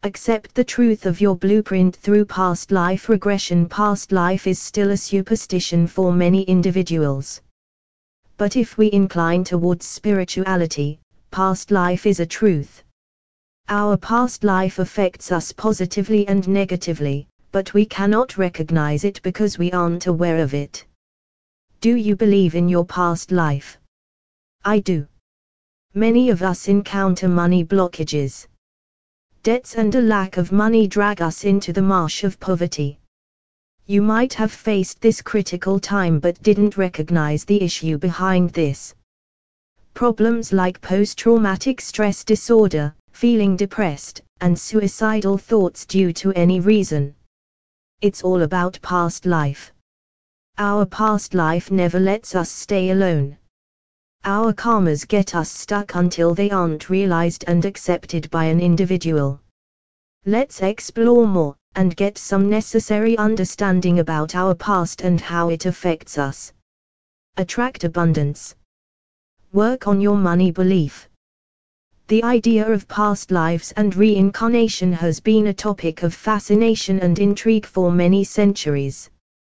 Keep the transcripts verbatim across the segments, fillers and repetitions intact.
Accept the truth of your blueprint through past life regression. Past life is still a superstition for many individuals. But if we incline towards spirituality, past life is a truth. Our past life affects us positively and negatively, but we cannot recognize it because we aren't aware of it. Do you believe in your past life? I do. Many of us encounter money blockages. Debts and a lack of money drag us into the marsh of poverty. You might have faced this critical time but didn't recognize the issue behind this. Problems like post-traumatic stress disorder, feeling depressed, and suicidal thoughts due to any reason. It's all about past life. Our past life never lets us stay alone. Our karmas get us stuck until they aren't realized and accepted by an individual. Let's explore more, and get some necessary understanding about our past and how it affects us. Attract abundance. Work on your money belief. The idea of past lives and reincarnation has been a topic of fascination and intrigue for many centuries.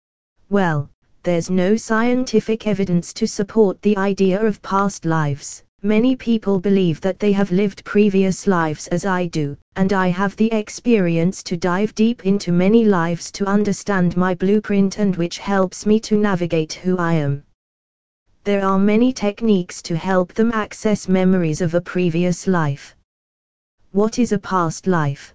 Well, there's no scientific evidence to support the idea of past lives. Many people believe that they have lived previous lives as I do, and I have the experience to dive deep into many lives to understand my blueprint, and which helps me to navigate who I am. There are many techniques to help them access memories of a previous life. What is a past life?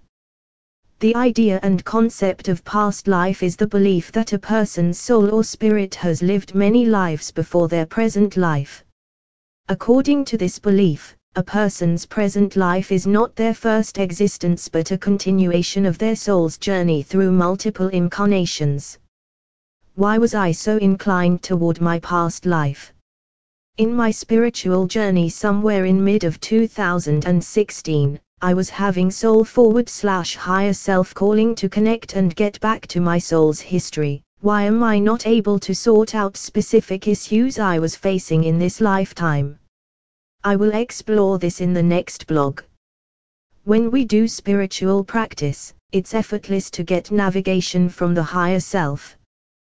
The idea and concept of past life is the belief that a person's soul or spirit has lived many lives before their present life. According to this belief, a person's present life is not their first existence but a continuation of their soul's journey through multiple incarnations. Why was I so inclined toward my past life? In my spiritual journey somewhere in mid of two thousand sixteen, I was having soul forward slash higher self calling to connect and get back to my soul's history. Why am I not able to sort out specific issues I was facing in this lifetime? I will explore this in the next blog. When we do spiritual practice, it's effortless to get navigation from the higher self.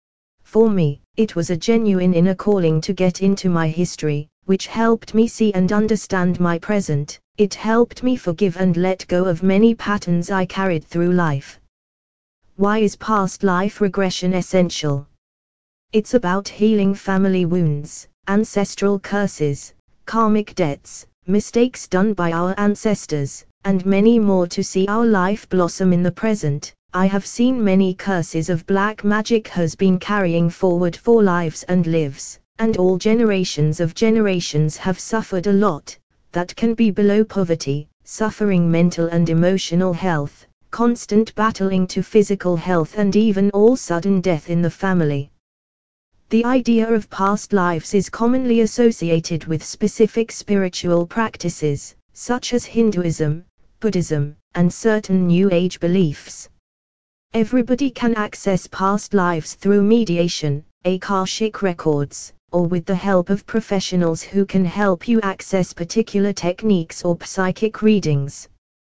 For me, it was a genuine inner calling to get into my history, which helped me see and understand my present. It helped me forgive and let go of many patterns I carried through life. Why is past life regression essential? It's about healing family wounds, ancestral curses, karmic debts, mistakes done by our ancestors, and many more to see our life blossom in the present. I have seen many curses of black magic has been carrying forward for lives and lives, and all generations of generations have suffered a lot. That can be below poverty, suffering mental and emotional health, constant battling to physical health, and even all sudden death in the family. The idea of past lives is commonly associated with specific spiritual practices, such as Hinduism, Buddhism, and certain New Age beliefs. Everybody can access past lives through mediation, Akashic records, or with the help of professionals who can help you access particular techniques or psychic readings.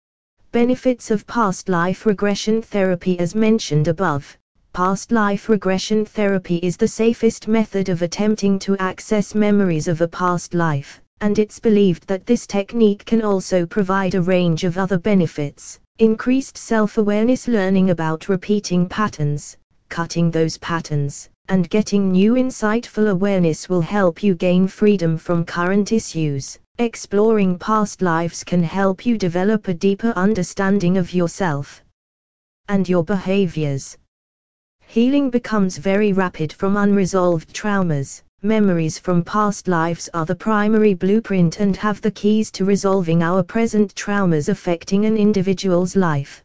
Benefits of past life regression therapy. As mentioned above, past life regression therapy is the safest method of attempting to access memories of a past life, and it's believed that this technique can also provide a range of other benefits: increased self-awareness, learning about repeating patterns, cutting those patterns, and getting new insightful awareness will help you gain freedom from current issues. Exploring past lives can help you develop a deeper understanding of yourself and your behaviors. Healing becomes very rapid from unresolved traumas. Memories from past lives are the primary blueprint and have the keys to resolving our present traumas affecting an individual's life.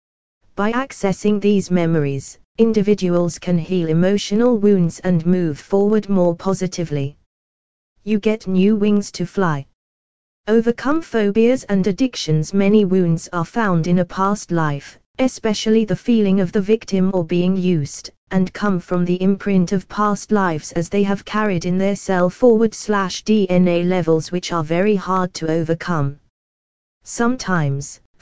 By accessing these memories, individuals can heal emotional wounds and move forward more positively. You get new wings to fly. Overcome phobias and addictions. Many wounds are found in a past life, especially the feeling of the victim or being used, and come from the imprint of past lives as they have carried in their cell forward slash D N A levels, which are very hard to overcome. Sometimes,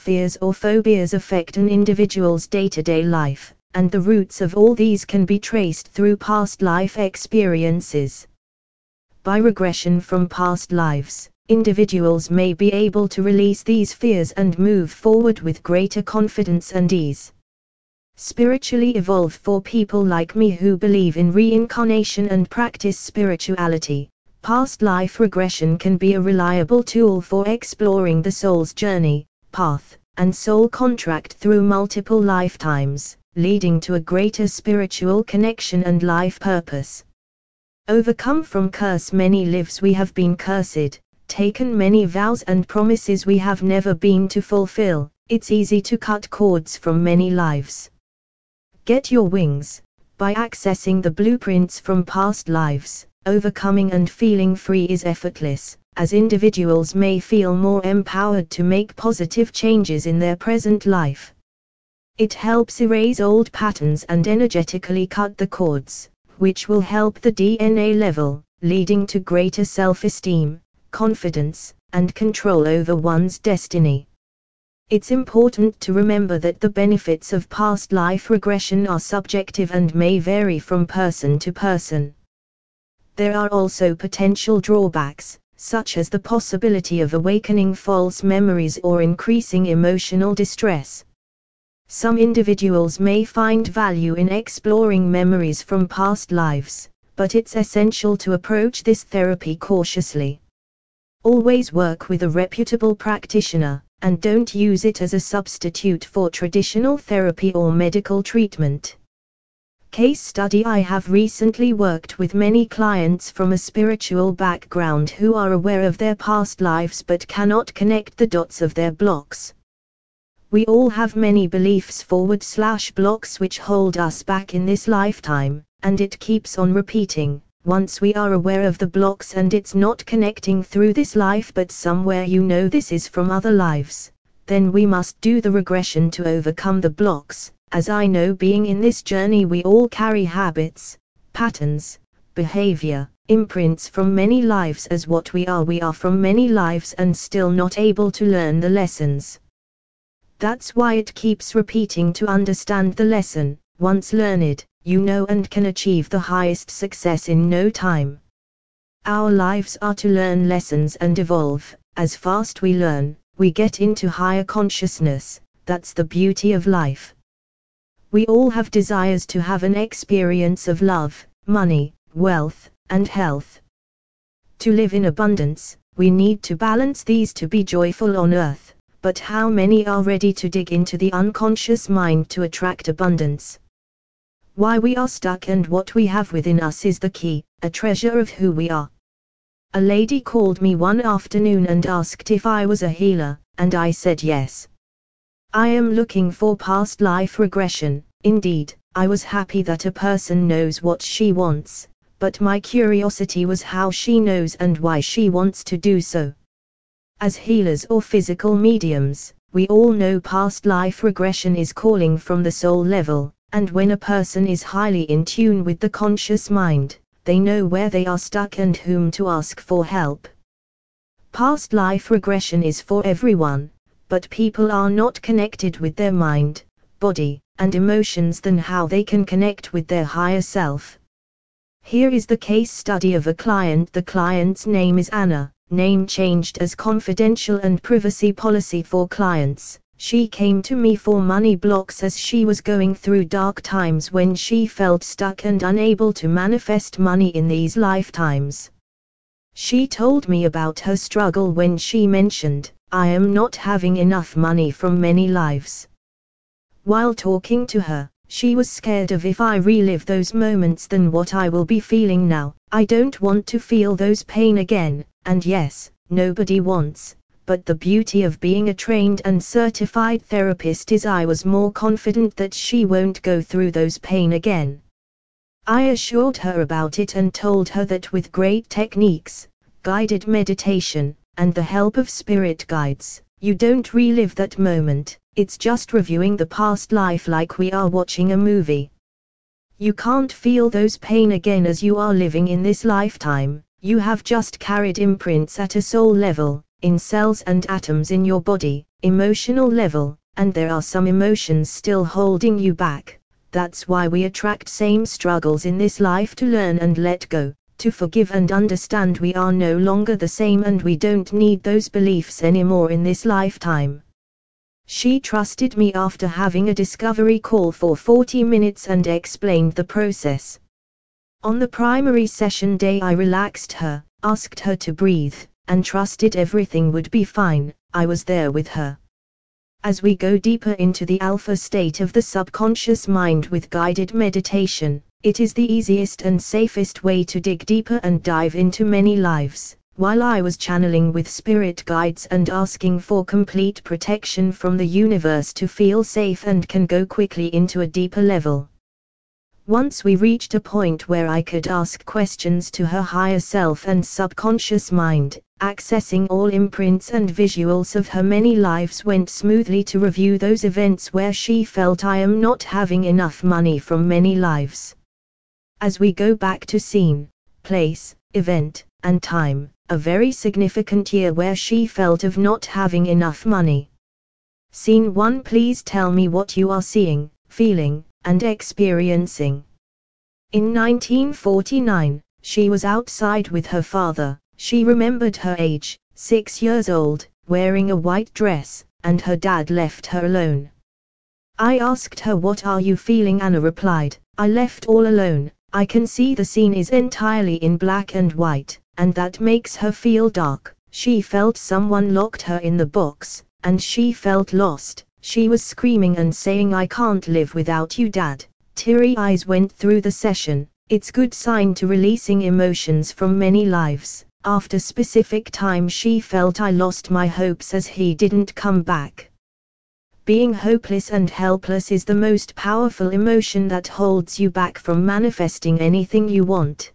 fears or phobias affect an individual's day-to-day life, and the roots of all these can be traced through past life experiences. By regression from past lives, individuals may be able to release these fears and move forward with greater confidence and ease. Spiritually evolved for people like me who believe in reincarnation and practice spirituality, past life regression can be a reliable tool for exploring the soul's journey, path, and soul contract through multiple lifetimes, leading to a greater spiritual connection and life purpose. Overcome from curse many lives we have been cursed, taken many vows and promises we have never been to fulfill. It's easy to cut cords from many lives. Get your wings. By accessing the blueprints from past lives, overcoming and feeling free is effortless, as individuals may feel more empowered to make positive changes in their present life. It helps erase old patterns and energetically cut the cords, which will help the D N A level, leading to greater self-esteem, confidence, and control over one's destiny. It's important to remember that the benefits of past life regression are subjective and may vary from person to person. There are also potential drawbacks, such as the possibility of awakening false memories or increasing emotional distress. Some individuals may find value in exploring memories from past lives, but it's essential to approach this therapy cautiously. Always work with a reputable practitioner, and don't use it as a substitute for traditional therapy or medical treatment. Case study: I have recently worked with many clients from a spiritual background who are aware of their past lives but cannot connect the dots of their blocks. We all have many beliefs forward slash blocks which hold us back in this lifetime, and it keeps on repeating. Once we are aware of the blocks and it's not connecting through this life but somewhere you know this is from other lives, then we must do the regression to overcome the blocks. As I know, being in this journey we all carry habits, patterns, behavior, imprints from many lives. As what we are we are from many lives and still not able to learn the lessons. That's why it keeps repeating to understand the lesson. Once learned, you know and can achieve the highest success in no time. Our lives are to learn lessons and evolve. As fast we learn, we get into higher consciousness. That's the beauty of life. We all have desires to have an experience of love, money, wealth, and health. To live in abundance, we need to balance these to be joyful on earth. But how many are ready to dig into the unconscious mind to attract abundance? Why we are stuck and what we have within us is the key, a treasure of who we are. A lady called me one afternoon and asked if I was a healer, and I said yes. I am looking for past life regression. Indeed, I was happy that a person knows what she wants, but my curiosity was how she knows and why she wants to do so. As healers or physical mediums, we all know past life regression is calling from the soul level, and when a person is highly in tune with the conscious mind, they know where they are stuck and whom to ask for help. Past life regression is for everyone, but people are not connected with their mind, body, and emotions than how they can connect with their higher self. Here is the case study of a client. The client's name is Anna. Name changed as confidential and privacy policy for clients. She came to me for money blocks as she was going through dark times when she felt stuck and unable to manifest money in these lifetimes. She told me about her struggle when she mentioned, "I am not having enough money from many lives." While talking to her, she was scared of if I relive those moments then what I will be feeling now. I don't want to feel those pain again. And yes, nobody wants, but the beauty of being a trained and certified therapist is I was more confident that she won't go through those pain again. I assured her about it and told her that with great techniques, guided meditation, and the help of spirit guides, you don't relive that moment. It's just reviewing the past life like we are watching a movie. You can't feel those pain again as you are living in this lifetime. You have just carried imprints at a soul level, in cells and atoms in your body, emotional level, and there are some emotions still holding you back. That's why we attract same struggles in this life, to learn and let go, to forgive and understand we are no longer the same and we don't need those beliefs anymore in this lifetime. She trusted me after having a discovery call for forty minutes and explained the process. On the primary session day I relaxed her, asked her to breathe, and trusted everything would be fine. I was there with her. As we go deeper into the alpha state of the subconscious mind with guided meditation, it is the easiest and safest way to dig deeper and dive into many lives. While I was channeling with spirit guides and asking for complete protection from the universe to feel safe and can go quickly into a deeper level. Once we reached a point where I could ask questions to her higher self and subconscious mind, accessing all imprints and visuals of her many lives went smoothly to review those events where she felt I am not having enough money from many lives. As we go back to scene, place, event, and time, a very significant year where she felt of not having enough money. Scene one. Please tell me what you are seeing, feeling, and experiencing. In nineteen forty-nine, she was outside with her father. She remembered her age, six years old, wearing a white dress, and her dad left her alone. I asked her, "What are you feeling?" Anna replied, "I left all alone. I can see the scene is entirely in black and white, and that makes her feel dark. She felt someone locked her in the box, and she felt lost. She was screaming and saying, 'I can't live without you, Dad.'" Teary eyes went through the session. It's good sign to releasing emotions from many lives. After specific time she felt, "I lost my hopes as he didn't come back." Being hopeless and helpless is the most powerful emotion that holds you back from manifesting anything you want.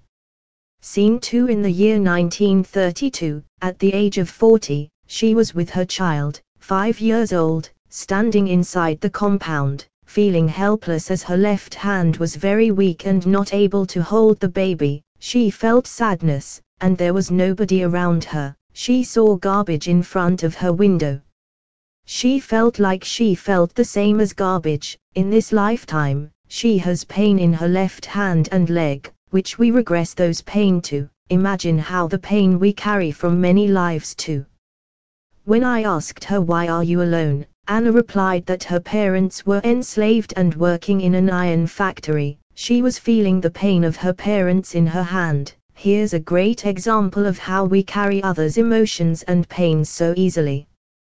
Scene two. In the year nineteen thirty-two, at the age of forty, she was with her child, five years old, standing inside the compound, feeling helpless as her left hand was very weak and not able to hold the baby. She felt sadness, and there was nobody around her. She saw garbage in front of her window. She felt like she felt the same as garbage. In this lifetime, she has pain in her left hand and leg, which we regress those pain to. Imagine how the pain we carry from many lives too. When I asked her, "Why are you alone?" Anna replied that her parents were enslaved and working in an iron factory. She was feeling the pain of her parents in her hand. Here's a great example of how we carry others' emotions and pains so easily.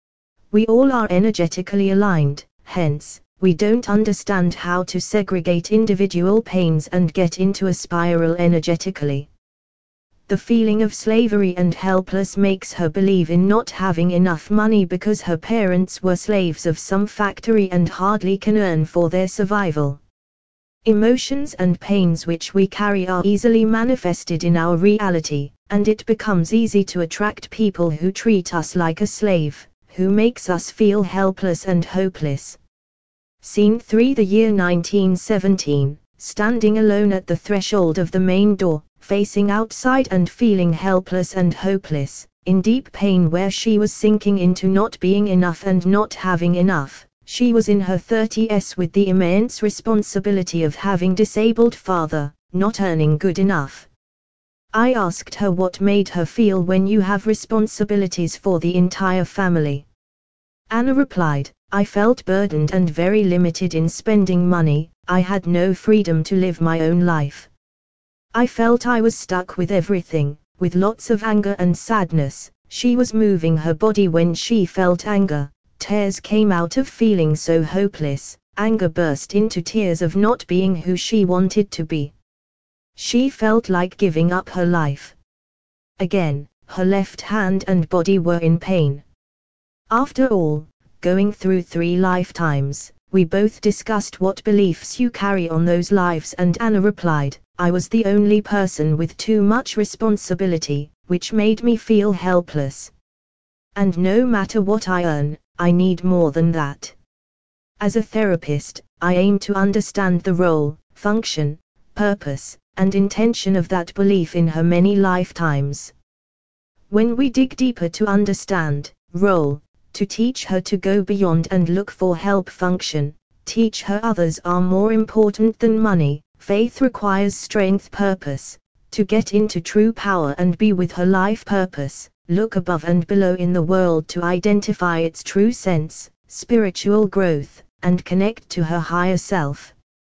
We all are energetically aligned, hence, we don't understand how to segregate individual pains and get into a spiral energetically. The feeling of slavery and helpless makes her believe in not having enough money because her parents were slaves of some factory and hardly can earn for their survival. Emotions and pains which we carry are easily manifested in our reality, and it becomes easy to attract people who treat us like a slave, who makes us feel helpless and hopeless. Scene three. The year nineteen seventeen, standing alone at the threshold of the main door, facing outside and feeling helpless and hopeless, in deep pain where she was sinking into not being enough and not having enough. She was in her thirties with the immense responsibility of having disabled father, not earning good enough. I asked her what made her feel when you have responsibilities for the entire family. Anna replied, "I felt burdened and very limited in spending money. I had no freedom to live my own life. I felt I was stuck with everything, with lots of anger and sadness." She was moving her body when she felt anger. Tears came out of feeling so hopeless. Anger burst into tears of not being who she wanted to be. She felt like giving up her life. Again, her left hand and body were in pain. After all, going through three lifetimes, we both discussed what beliefs you carry on those lives, and Anna replied, "I was the only person with too much responsibility, which made me feel helpless. And no matter what I earn, I need more than that. As a therapist, I aim to understand the role, function, purpose, and intention of that belief in her many lifetimes. When we dig deeper to understand, role, to teach her to go beyond and look for help function, teach her others are more important than money, faith requires strength purpose, to get into true power and be with her life purpose, look above and below in the world to identify its true sense, spiritual growth, and connect to her higher self.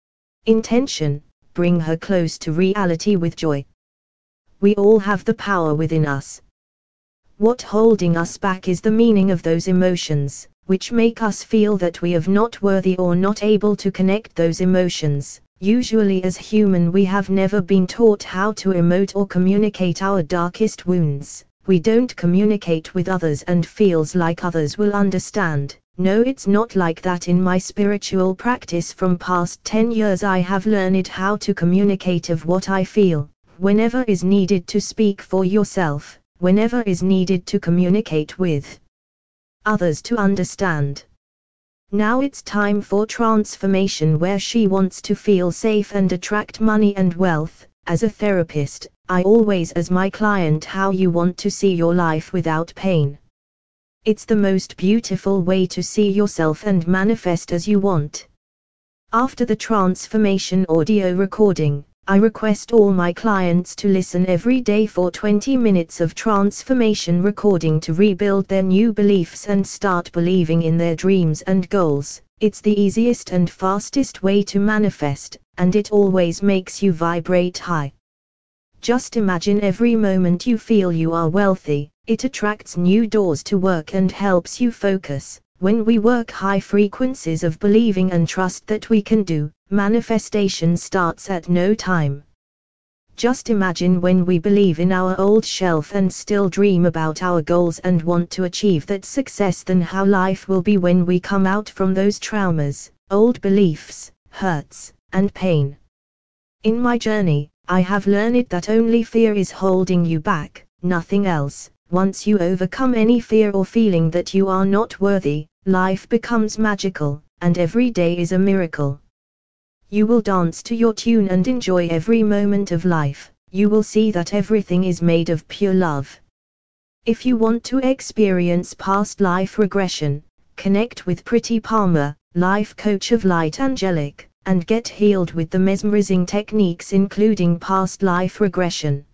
Intention, bring her close to reality with joy. We all have the power within us. What holding us back is the meaning of those emotions, which make us feel that we are not worthy or not able to connect those emotions. Usually as human we have never been taught how to emote or communicate our darkest wounds. We don't communicate with others and feels like others will understand. No, it's not like that. In my spiritual practice from past ten years I have learned how to communicate of what I feel, whenever is needed to speak for yourself, whenever is needed to communicate with others to understand. Now it's time for transformation where she wants to feel safe and attract money and wealth. As a therapist, I always ask my client how you want to see your life without pain. It's the most beautiful way to see yourself and manifest as you want. After the transformation audio recording, I request all my clients to listen every day for twenty minutes of transformation recording to rebuild their new beliefs and start believing in their dreams and goals. It's the easiest and fastest way to manifest, and it always makes you vibrate high. Just imagine every moment you feel you are wealthy, it attracts new doors to work and helps you focus. When we work high frequencies of believing and trust that we can do, manifestation starts at no time. Just imagine when we believe in our old self and still dream about our goals and want to achieve that success, then how life will be when we come out from those traumas, old beliefs, hurts, and pain. In my journey, I have learned that only fear is holding you back, nothing else. Once you overcome any fear or feeling that you are not worthy, life becomes magical, and every day is a miracle. You will dance to your tune and enjoy every moment of life. You will see that everything is made of pure love. If you want to experience past life regression, connect with Pretty Palmer, life coach of Light Angelic, and get healed with the mesmerizing techniques including past life regression,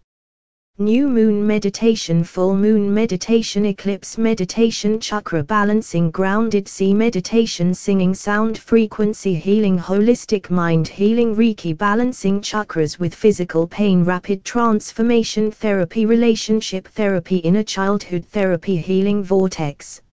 new moon meditation, full moon meditation, eclipse meditation, chakra balancing, grounded sea meditation, singing sound frequency healing, holistic mind healing, Reiki balancing chakras with physical pain, rapid transformation therapy, relationship therapy, inner childhood therapy, healing vortex.